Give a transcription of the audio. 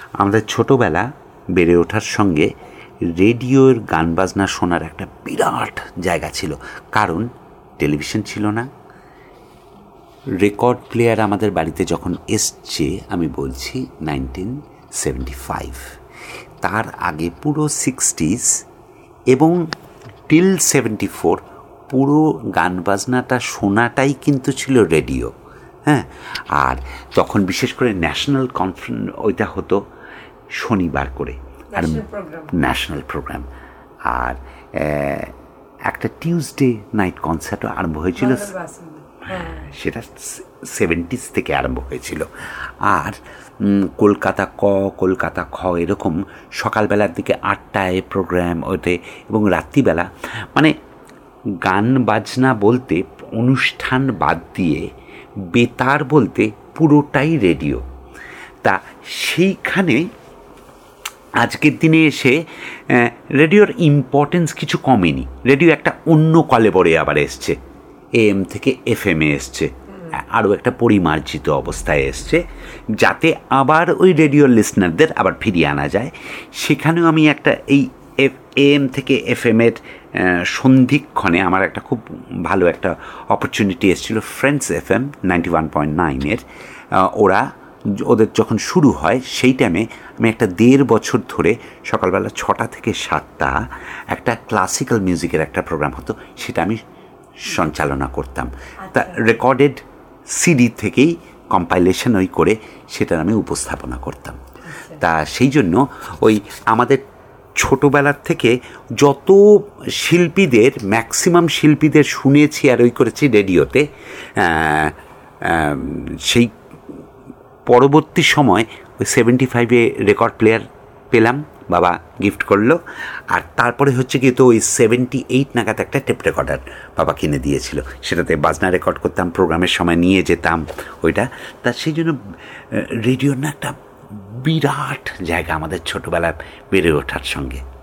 আমাদের ছোটোবেলা বেড়ে ওঠার সঙ্গে রেডিওর গান বাজনা শোনার একটা বিরাট জায়গা ছিল, কারণ টেলিভিশন ছিল না। রেকর্ড প্লেয়ার আমাদের বাড়িতে যখন এসছে, আমি বলছি 1975, তার আগে পুরো 60s এবং টিল 74 পুরো গান বাজনাটা শোনাটাই কিন্তু ছিল রেডিও। হ্যাঁ, আর তখন বিশেষ করে ন্যাশনাল কনফারেন্স ওইটা হতো শনিবার করে, আর ন্যাশনাল প্রোগ্রাম, আর একটা টিউসডে নাইট কনসার্টও আরম্ভ হয়েছিল, সেটা 70s থেকে আরম্ভ হয়েছিল। আর কলকাতা ক, কলকাতা খ, এরকম সকালবেলার দিকে 8টায় প্রোগ্রাম ওতে, এবং রাত্রিবেলা মানে গান বাজনা বলতে অনুষ্ঠান বাদ দিয়ে বেতার বলতে পুরোটাই রেডিও। তা সেইখানে আজকের দিনে এসে রেডিওর ইম্পর্টেন্স কিছু কমেনি। রেডিও একটা অন্য কলেবরে আবার এসছে, AM থেকে FM-এ এসছে, আরও একটা পরিমার্জিত অবস্থায় এসছে, যাতে আবার ওই রেডিওর লিসনারদের আবার ফিরিয়ে আনা যায়। সেখানেও আমি একটা এই AM থেকে FM-এর সন্ধিক্ষণে আমার একটা খুব ভালো একটা অপরচুনিটি এসেছিলো। ফ্রেন্ডস FM 91.9-এর ওদের যখন শুরু হয়, সেই টাইমে আমি একটা 1.5 বছর ধরে সকালবেলা 6টা থেকে 7টা একটা ক্লাসিক্যাল মিউজিকের একটা প্রোগ্রাম হতো, সেটা আমি সঞ্চালনা করতাম। তা রেকর্ডেড সিডি থেকেই কম্পাইলেশন ওই করে সেটার আমি উপস্থাপনা করতাম। তা সেই জন্য ওই আমাদের ছোটোবেলার থেকে যত শিল্পীদের, ম্যাক্সিমাম শিল্পীদের শুনেছি আর ওই করেছি রেডিওতে। সেই পরবর্তী সময় ওই 75-এ রেকর্ড প্লেয়ার পেলাম, বাবা গিফট করলো। আর তারপরে হচ্ছে কি, তো ওই 78 নাগাদ একটা টেপ রেকর্ডার বাবা কিনে দিয়েছিল, সেটাতে বাজনা রেকর্ড করতাম, প্রোগ্রামের সময় নিয়ে যেতাম ওইটা। তা সেই জন্য রেডিওর না একটা বিরাট জায়গা আমাদের ছোটোবেলায় বেড়ে ওঠার সঙ্গে।